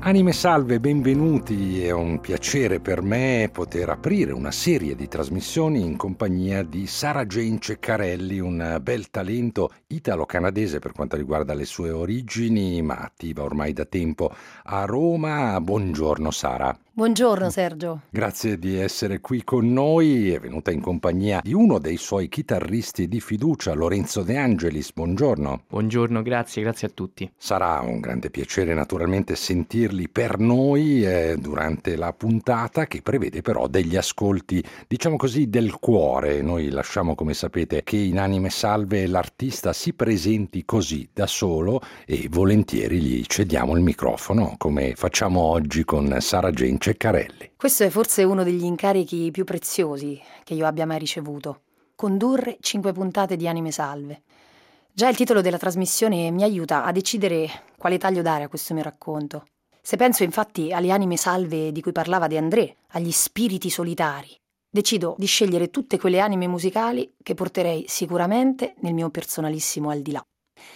Anime salve, benvenuti. È un piacere per me poter aprire una serie di trasmissioni in compagnia di Sara Jane Ceccarelli, un bel talento italo-canadese per quanto riguarda le sue origini, ma attiva ormai da tempo a Roma. Buongiorno Sara. Buongiorno Sergio. Grazie di essere qui con noi. È venuta in compagnia di uno dei suoi chitarristi di fiducia, Lorenzo De Angelis. Buongiorno. Buongiorno, grazie a tutti. Sarà un grande piacere naturalmente sentirli per noi durante la puntata, che prevede però degli ascolti, diciamo così, del cuore. Noi lasciamo, come sapete, che in Anime Salve l'artista si presenti così da solo e volentieri gli cediamo il microfono, come facciamo oggi con Sara Jane Ceccarelli. Questo è forse uno degli incarichi più preziosi che io abbia mai ricevuto: condurre 5 puntate di Anime Salve. Già il titolo della trasmissione mi aiuta a decidere quale taglio dare a questo mio racconto. Se penso infatti alle anime salve di cui parlava De André, agli spiriti solitari, decido di scegliere tutte quelle anime musicali che porterei sicuramente nel mio personalissimo al di là.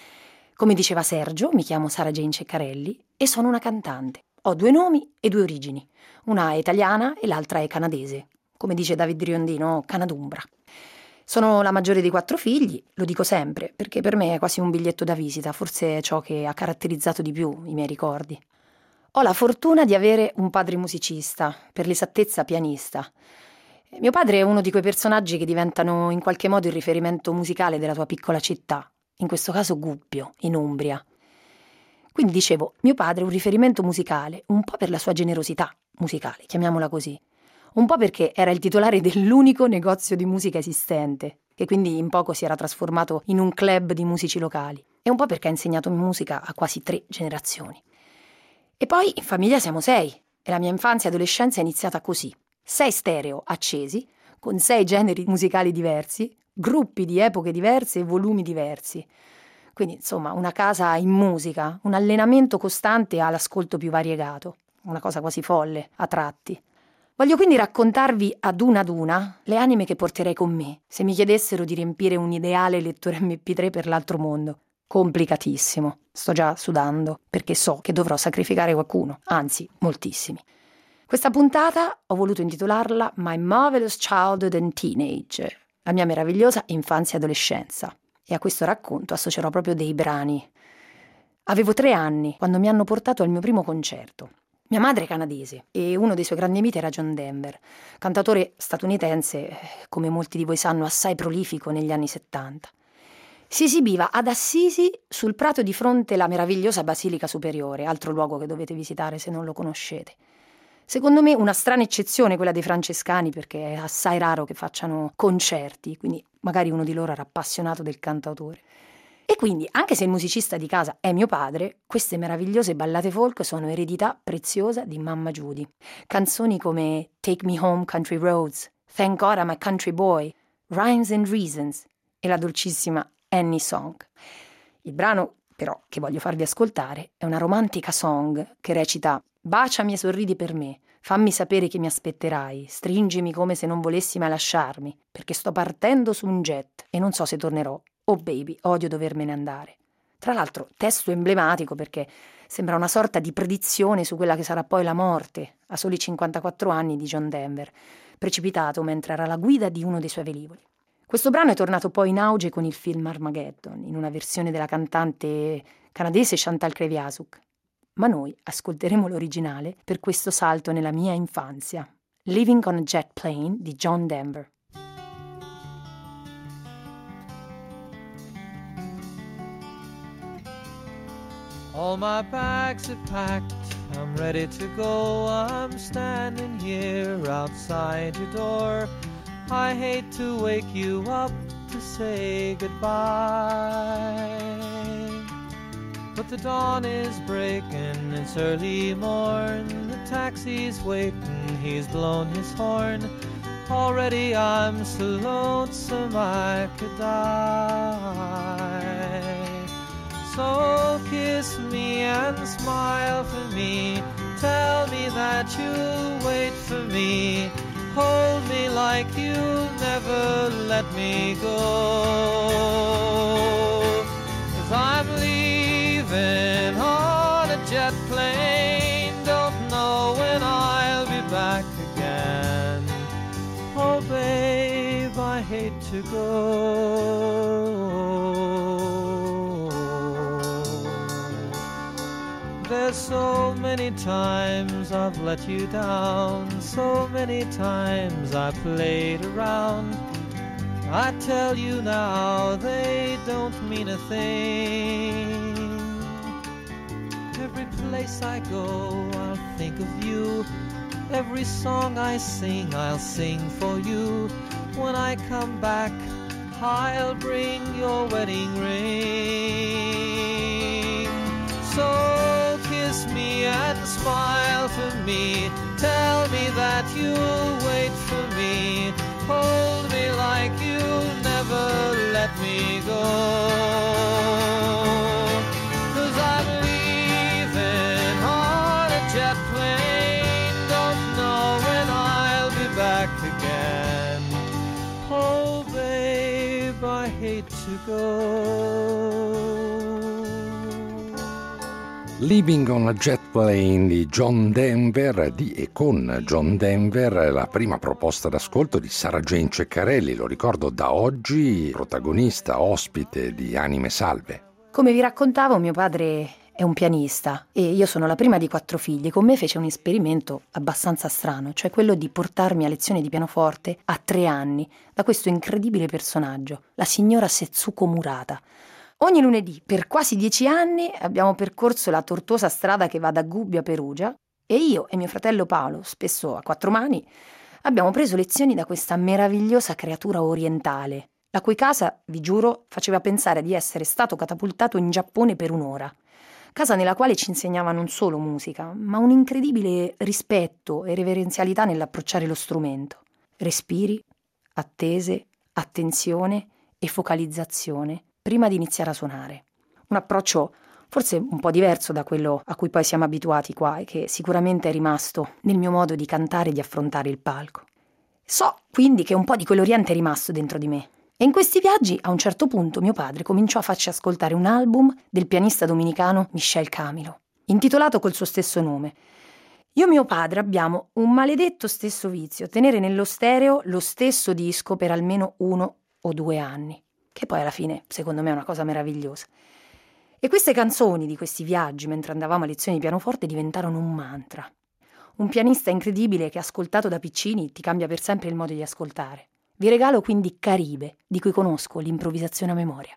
Come diceva Sergio, mi chiamo Sara Jane Ceccarelli e sono una cantante. Ho 2 nomi e 2 origini. Una è italiana e l'altra è canadese. Come dice David Riondino, canadumbra. Sono la maggiore dei 4 figli, lo dico sempre, perché per me è quasi un biglietto da visita, forse è ciò che ha caratterizzato di più i miei ricordi. Ho la fortuna di avere un padre musicista, per l'esattezza pianista. Mio padre è uno di quei personaggi che diventano in qualche modo il riferimento musicale della tua piccola città, in questo caso Gubbio, in Umbria. Quindi dicevo, mio padre è un riferimento musicale, un po' per la sua generosità musicale, chiamiamola così, un po' perché era il titolare dell'unico negozio di musica esistente, che quindi in poco si era trasformato in un club di musici locali, e un po' perché ha insegnato musica a quasi 3 generazioni. E poi in famiglia siamo 6, e la mia infanzia e adolescenza è iniziata così: 6 stereo accesi, con 6 generi musicali diversi, gruppi di epoche diverse e volumi diversi. Quindi, insomma, una casa in musica, un allenamento costante all'ascolto più variegato, una cosa quasi folle, a tratti. Voglio quindi raccontarvi ad una le anime che porterei con me, se mi chiedessero di riempire un ideale lettore MP3 per l'altro mondo. Complicatissimo, sto già sudando, perché so che dovrò sacrificare qualcuno, anzi, moltissimi. Questa puntata ho voluto intitolarla My Marvelous Childhood and Teenage, la mia meravigliosa infanzia e adolescenza. E a questo racconto associerò proprio dei brani. Avevo 3 anni quando mi hanno portato al mio primo concerto. Mia madre è canadese e uno dei suoi grandi miti era John Denver, cantautore statunitense, come molti di voi sanno, assai prolifico negli anni 70. Si esibiva ad Assisi, sul prato di fronte alla meravigliosa Basilica Superiore, altro luogo che dovete visitare se non lo conoscete. Secondo me una strana eccezione quella dei francescani, perché è assai raro che facciano concerti, quindi magari uno di loro era appassionato del cantautore. E quindi, anche se il musicista di casa è mio padre, queste meravigliose ballate folk sono eredità preziosa di mamma Judy. Canzoni come Take Me Home Country Roads, Thank God I'm a Country Boy, Rhymes and Reasons e la dolcissima Annie Song. Il brano, però, che voglio farvi ascoltare è una romantica song che recita: baciami e sorridi per me, fammi sapere che mi aspetterai, stringimi come se non volessi mai lasciarmi, perché sto partendo su un jet e non so se tornerò. Oh baby, odio dovermene andare. Tra l'altro, testo emblematico perché sembra una sorta di predizione su quella che sarà poi la morte, a soli 54 anni, di John Denver, precipitato mentre era alla guida di uno dei suoi velivoli. Questo brano è tornato poi in auge con il film Armageddon, in una versione della cantante canadese Chantal Kreviazuk. Ma noi ascolteremo l'originale per questo salto nella mia infanzia. Living on a Jet Plane di John Denver. All my bags are packed, I'm ready to go. I'm standing here outside your door. I hate to wake you up to say goodbye, but the dawn is breaking, it's early morn. The taxi's waiting, he's blown his horn. Already I'm so lonesome I could die. So kiss me and smile for me, tell me that you'll wait for me. Hold me like you'll never let me go. 'Cause I'm leaving on a jet plane, I hate to go. There's so many times I've let you down, so many times I played around. I tell you now, they don't mean a thing. Every place I go, I'll think of you. Every song I sing, I'll sing for you. When I come back, I'll bring your wedding ring. So kiss me and smile for me. Tell me that you'll wait for me. Hold me like you'll never let me go. 'Cause I'm leaving on a jet plane. Don't know when I'll be back again. Oh babe, I hate to go. Living on a Jet Plane di John Denver, di e con John Denver, la prima proposta d'ascolto di Sara Jane Ceccarelli, lo ricordo da oggi, protagonista, ospite di Anime Salve. Come vi raccontavo, mio padre è un pianista e io sono la prima di 4 figli. Con me fece un esperimento abbastanza strano, cioè quello di portarmi a lezioni di pianoforte a 3 anni da questo incredibile personaggio, la signora Setsuko Murata. Ogni lunedì, per quasi 10 anni, abbiamo percorso la tortuosa strada che va da Gubbio a Perugia e io e mio fratello Paolo, spesso a 4 mani, abbiamo preso lezioni da questa meravigliosa creatura orientale, la cui casa, vi giuro, faceva pensare di essere stato catapultato in Giappone per un'ora. Casa nella quale ci insegnava non solo musica, ma un incredibile rispetto e reverenzialità nell'approcciare lo strumento. Respiri, attese, attenzione e focalizzazione prima di iniziare a suonare. Un approccio forse un po' diverso da quello a cui poi siamo abituati qua e che sicuramente è rimasto nel mio modo di cantare e di affrontare il palco. So quindi che un po' di quell'Oriente è rimasto dentro di me. E in questi viaggi, a un certo punto, mio padre cominciò a farci ascoltare un album del pianista dominicano Michel Camilo, intitolato col suo stesso nome. Io e mio padre abbiamo un maledetto stesso vizio, tenere nello stereo lo stesso disco per almeno 1 o 2 anni. Che poi alla fine, secondo me, è una cosa meravigliosa. E queste canzoni di questi viaggi, mentre andavamo a lezioni di pianoforte, diventarono un mantra. Un pianista incredibile che, ascoltato da piccini, ti cambia per sempre il modo di ascoltare. Vi regalo quindi Caribe, di cui conosco l'improvvisazione a memoria.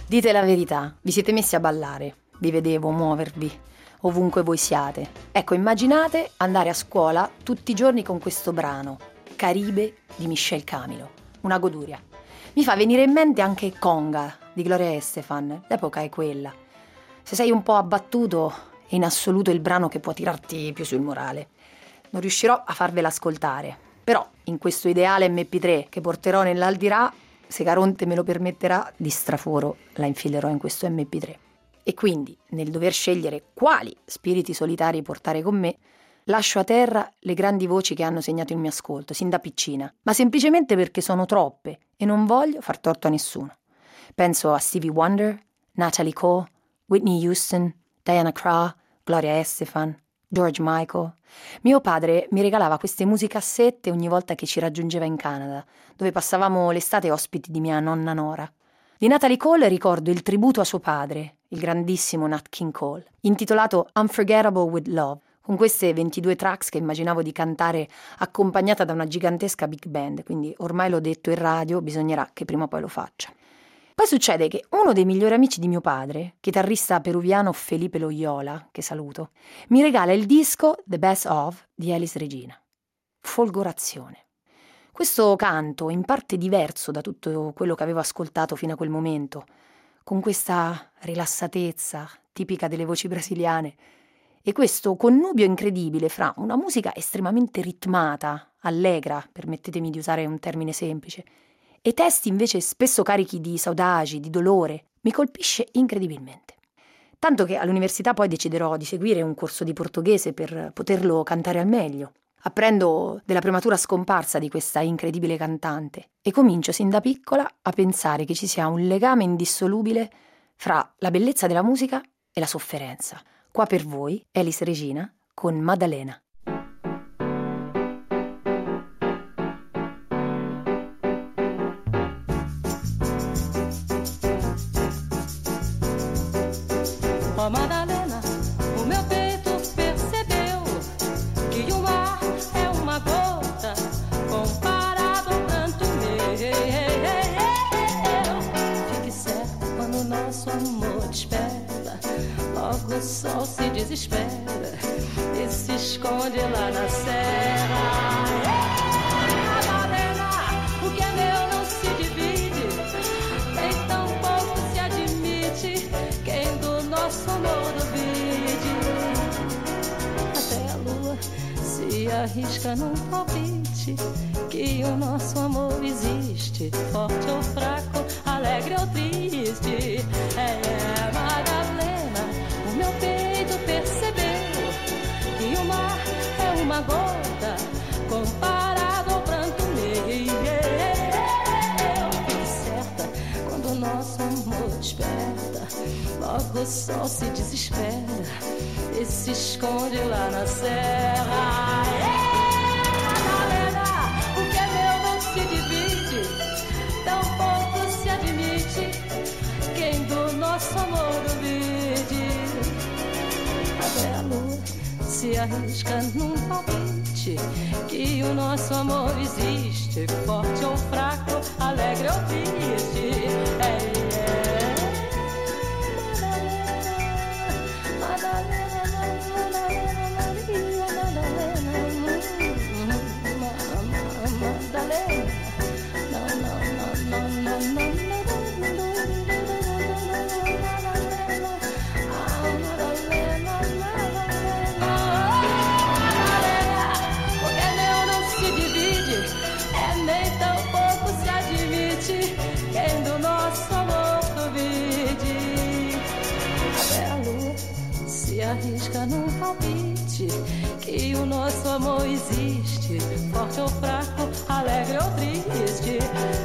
Dite la verità, vi siete messi a ballare, vi vedevo muovervi, ovunque voi siate. Ecco, immaginate andare a scuola tutti i giorni con questo brano, Caribe di Michel Camilo, una goduria. Mi fa venire in mente anche Conga di Gloria Estefan, l'epoca è quella. Se sei un po' abbattuto, è in assoluto il brano che può tirarti più sul morale. Non riuscirò a farvela ascoltare, però in questo ideale MP3 che porterò nell'Aldirà, se Caronte me lo permetterà, di straforo la infilerò in questo MP3. E quindi, nel dover scegliere quali spiriti solitari portare con me, lascio a terra le grandi voci che hanno segnato il mio ascolto, sin da piccina, ma semplicemente perché sono troppe e non voglio far torto a nessuno. Penso a Stevie Wonder, Natalie Cole, Whitney Houston, Diana Krall, Gloria Estefan, George Michael. Mio padre mi regalava queste musicassette ogni volta che ci raggiungeva in Canada, dove passavamo l'estate ospiti di mia nonna Nora. Di Natalie Cole ricordo il tributo a suo padre, il grandissimo Nat King Cole, intitolato Unforgettable with Love, con queste 22 tracks che immaginavo di cantare accompagnata da una gigantesca big band, quindi ormai l'ho detto in radio, bisognerà che prima o poi lo faccia. Poi succede che uno dei migliori amici di mio padre, chitarrista peruviano Felipe Loyola, che saluto, mi regala il disco The Best Of di Elis Regina. Folgorazione. Questo canto, in parte diverso da tutto quello che avevo ascoltato fino a quel momento, con questa rilassatezza tipica delle voci brasiliane e questo connubio incredibile fra una musica estremamente ritmata, allegra, permettetemi di usare un termine semplice, e testi invece spesso carichi di saudade, di dolore, mi colpisce incredibilmente. Tanto che all'università poi deciderò di seguire un corso di portoghese per poterlo cantare al meglio. Apprendo della prematura scomparsa di questa incredibile cantante e comincio sin da piccola a pensare che ci sia un legame indissolubile fra la bellezza della musica e la sofferenza. Qua per voi, Elis Regina con Maddalena. Ó Madalena, o meu peito percebeu que o mar é uma gota comparado ao pranto meu. Fique certo quando o nosso amor desperta, logo o sol se desespera e se esconde lá na serra. Madalena, o que é meu não se divide, nem tampouco se admite quem do nosso amor duvide. Até a lua se arrisca num palpite que o nosso amor existe, forte ou fraco, alegre ou triste. É, Madalena, o meu peito percebeu que o mar é uma gota comparado ao pranto meu. Fique certa quando o nosso amor desperta, logo o sol se desespera e se esconde lá na serra. Madalena, o que é meu não se divide, tampouco se admite quem do nosso amor duvide. Até a lua se arrisca num palpite que o nosso amor existe, forte ou fraco, alegre ou triste. Arrisca num palpite que o nosso amor existe, forte ou fraco, alegre ou triste.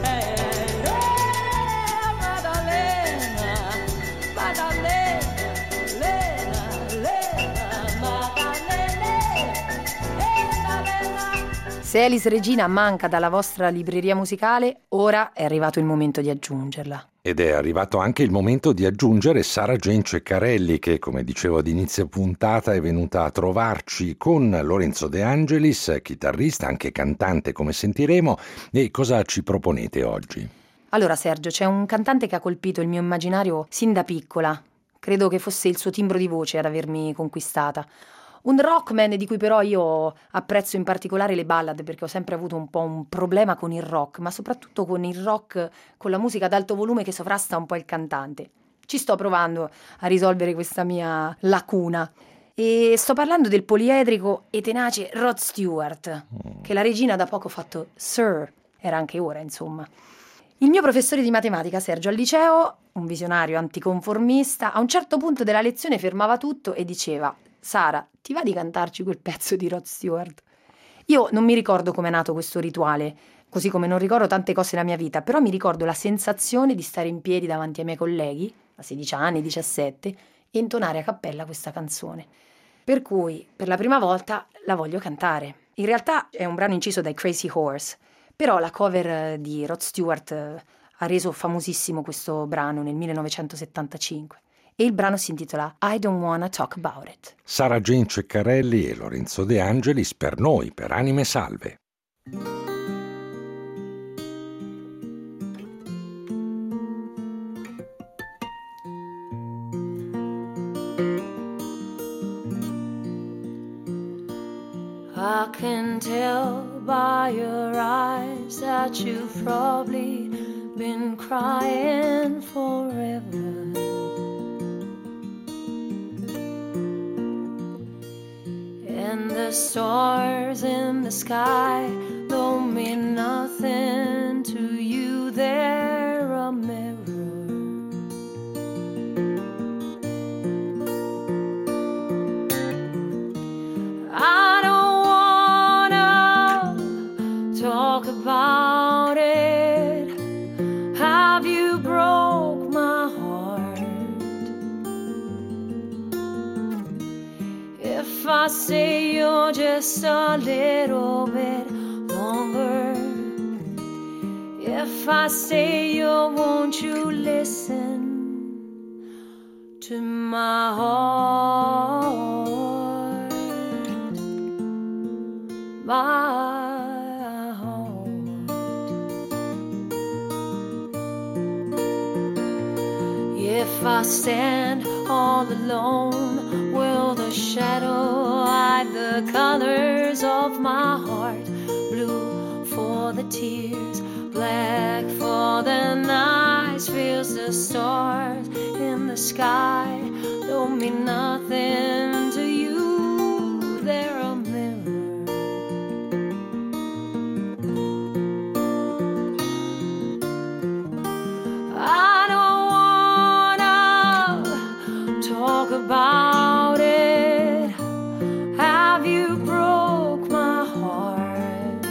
Madalena, Madalena, Lena, Lena, Madalena, Madalena. Se Elis Regina manca dalla vostra libreria musicale, ora è arrivato il momento di aggiungerla. Ed è arrivato anche il momento di aggiungere Sara Gen Ceccarelli che, come dicevo ad inizio puntata, è venuta a trovarci con Lorenzo De Angelis, chitarrista, anche cantante come sentiremo. E cosa ci proponete oggi? Allora Sergio, c'è un cantante che ha colpito il mio immaginario sin da piccola. Credo che fosse il suo timbro di voce ad avermi conquistata. Un rockman di cui però io apprezzo in particolare le ballad, perché ho sempre avuto un po' un problema con il rock, ma soprattutto con il rock con la musica ad alto volume che sovrasta un po' il cantante. Ci sto provando a risolvere questa mia lacuna. E sto parlando del poliedrico e tenace Rod Stewart, che la regina da poco ha fatto Sir, era anche ora, insomma. Il mio professore di matematica, Sergio, al liceo, un visionario anticonformista, a un certo punto della lezione fermava tutto e diceva: Sara, ti va di cantarci quel pezzo di Rod Stewart? Io non mi ricordo com'è nato questo rituale, così come non ricordo tante cose nella mia vita, però mi ricordo la sensazione di stare in piedi davanti ai miei colleghi, a 16 anni, 17, e intonare a cappella questa canzone. Per cui, per la prima volta, la voglio cantare. In realtà è un brano inciso dai Crazy Horse, però la cover di Rod Stewart ha reso famosissimo questo brano nel 1975 e il brano si intitola I Don't Wanna Talk About It. Sara Jane Ceccarelli e Lorenzo De Angelis per noi, per Anime Salve. I can tell by your eyes that you've probably been crying forever. And the stars in the sky don't mean nothing to you, they're a mirror. I don't wanna talk about it. Have you broke my heart? If I stay you're just a little bit longer, if I stay you won't you listen to my heart? My heart. If I stand all alone, will the shadow hide the colors of my heart? Blue for the tears, black for the nights, feels the stars in the sky don't mean nothing to you, they're a mirror. I don't wanna talk about it. Have you broke my heart?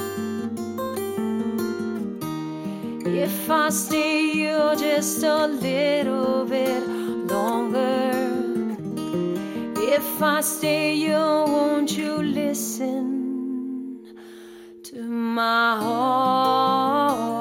If I stay you just a little bit longer, if I stay you won't you listen to my heart?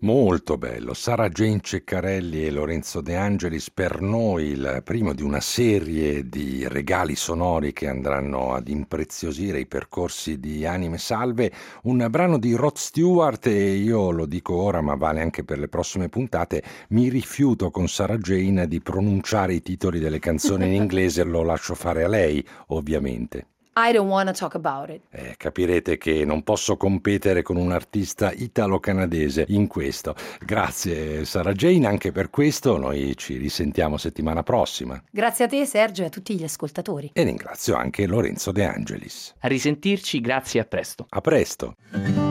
Molto bello. Sara Jane Ceccarelli e Lorenzo De Angelis, per noi il primo di una serie di regali sonori che andranno ad impreziosire i percorsi di Anime Salve, un brano di Rod Stewart, e io lo dico ora ma vale anche per le prossime puntate, mi rifiuto con Sara Jane di pronunciare i titoli delle canzoni in inglese, lo lascio fare a lei ovviamente. I don't wanna talk about it. Capirete che non posso competere con un artista italo-canadese in questo. Grazie Sara Jane anche per questo, noi ci risentiamo settimana prossima. Grazie a te Sergio e a tutti gli ascoltatori. E ringrazio anche Lorenzo De Angelis. A risentirci, grazie e a presto. A presto.